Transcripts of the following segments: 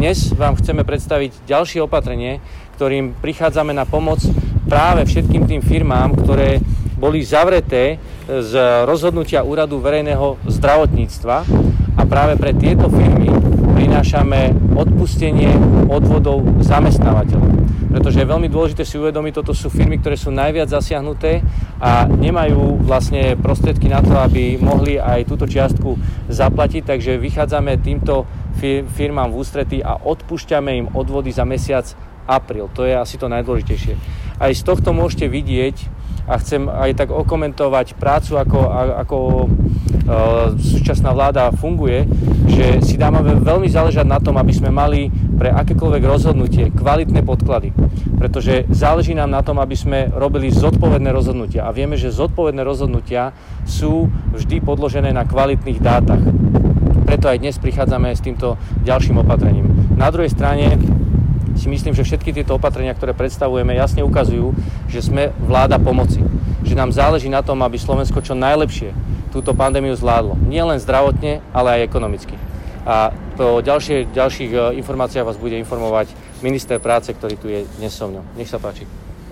Dnes vám chceme predstaviť ďalšie opatrenie, ktorým prichádzame na pomoc práve všetkým tým firmám, ktoré boli zavreté z rozhodnutia Úradu verejného zdravotníctva, a práve pre tieto firmy prinášame odpustenie odvodov zamestnávateľov. Pretože je veľmi dôležité si uvedomiť, toto sú firmy, ktoré sú najviac zasiahnuté a nemajú vlastne prostriedky na to, aby mohli aj túto čiastku zaplatiť, takže vychádzame týmto firmám v ústretí a odpúšťame im odvody za mesiac apríl. To je asi to najdôležitejšie. Aj z tohto môžete vidieť, a chcem aj tak okomentovať prácu, ako súčasná vláda funguje, že si dávame veľmi záležať na tom, aby sme mali pre akékoľvek rozhodnutie kvalitné podklady. Pretože záleží nám na tom, aby sme robili zodpovedné rozhodnutia. A vieme, že zodpovedné rozhodnutia sú vždy podložené na kvalitných dátach. Preto aj dnes prichádzame s týmto ďalším opatrením. Na druhej strane si myslím, že všetky tieto opatrenia, ktoré predstavujeme, jasne ukazujú, že sme vláda pomoci. Že nám záleží na tom, aby Slovensko čo najlepšie túto pandémiu zvládlo. Nie len zdravotne, ale aj ekonomicky. A po ďalších informáciách vás bude informovať minister práce, ktorý tu je dnes so mnou. Nech sa páči.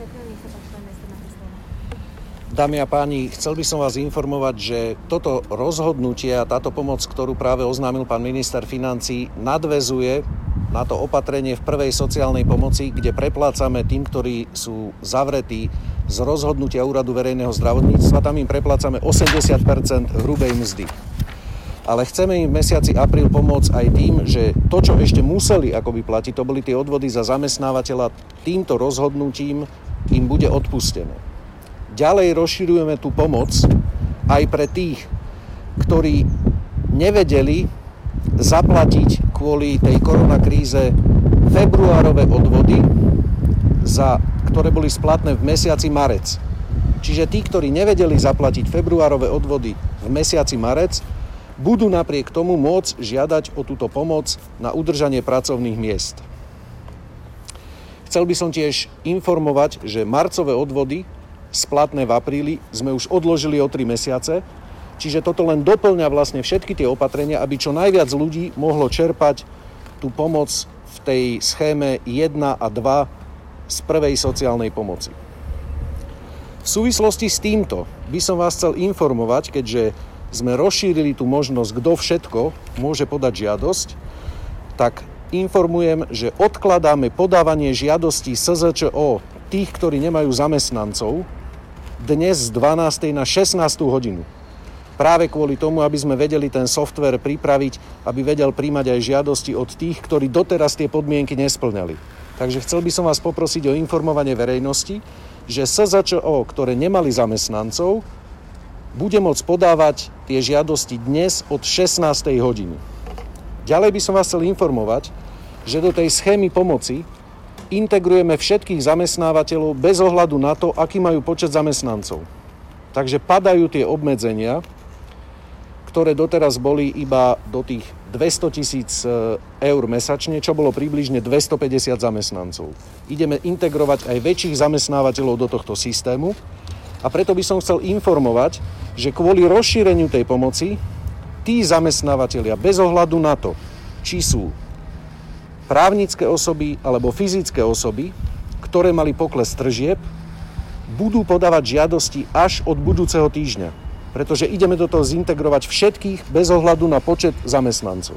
Dámy a páni, chcel by som vás informovať, že toto rozhodnutie a táto pomoc, ktorú práve oznámil pán minister financií, nadväzuje na to opatrenie v prvej sociálnej pomoci, kde preplácame tým, ktorí sú zavretí z rozhodnutia Úradu verejného zdravotníctva. Tam im preplácame 80% hrubej mzdy. Ale chceme im v mesiaci apríl pomôcť aj tým, že to, čo ešte museli akoby platiť, to boli tie odvody za zamestnávateľa, týmto rozhodnutím im bude odpustené. Ďalej rozširujeme tú pomoc aj pre tých, ktorí nevedeli zaplatiť kvôli tej koronakríze februárove odvody, ktoré boli splatné v mesiaci marec. Čiže tí, ktorí nevedeli zaplatiť februárove odvody v mesiaci marec, budú napriek tomu môcť žiadať o túto pomoc na udržanie pracovných miest. Chcel by som tiež informovať, že marcové odvody splatné v apríli sme už odložili o 3 mesiace, čiže toto len doplňa vlastne všetky tie opatrenia, aby čo najviac ľudí mohlo čerpať tú pomoc v tej schéme 1 a 2 z prvej sociálnej pomoci. V súvislosti s týmto by som vás chcel informovať, keďže sme rozšírili tú možnosť, kto všetko môže podať žiadosť, tak informujem, že odkladáme podávanie žiadostí SZČO tých, ktorí nemajú zamestnancov, dnes z 12. na 16. hodinu. Práve kvôli tomu, aby sme vedeli ten software pripraviť, aby vedel príjmať aj žiadosti od tých, ktorí doteraz tie podmienky nespĺňali. Takže chcel by som vás poprosiť o informovanie verejnosti, že SZČO, ktoré nemali zamestnancov, bude môcť podávať tie žiadosti dnes od 16. hodiny. Ďalej by som vás chcel informovať, že do tej schémy pomoci integrujeme všetkých zamestnávateľov bez ohľadu na to, aký majú počet zamestnancov. Takže padajú tie obmedzenia, ktoré doteraz boli iba do tých 200 000 eur mesačne, čo bolo približne 250 zamestnancov. Ideme integrovať aj väčších zamestnávateľov do tohto systému a preto by som chcel informovať, že kvôli rozšíreniu tej pomoci tí zamestnávateľia bez ohľadu na to, či sú právnické osoby alebo fyzické osoby, ktoré mali pokles tržieb, budú podávať žiadosti až od budúceho týždňa. Pretože ideme do toho zintegrovať všetkých bez ohľadu na počet zamestnancov.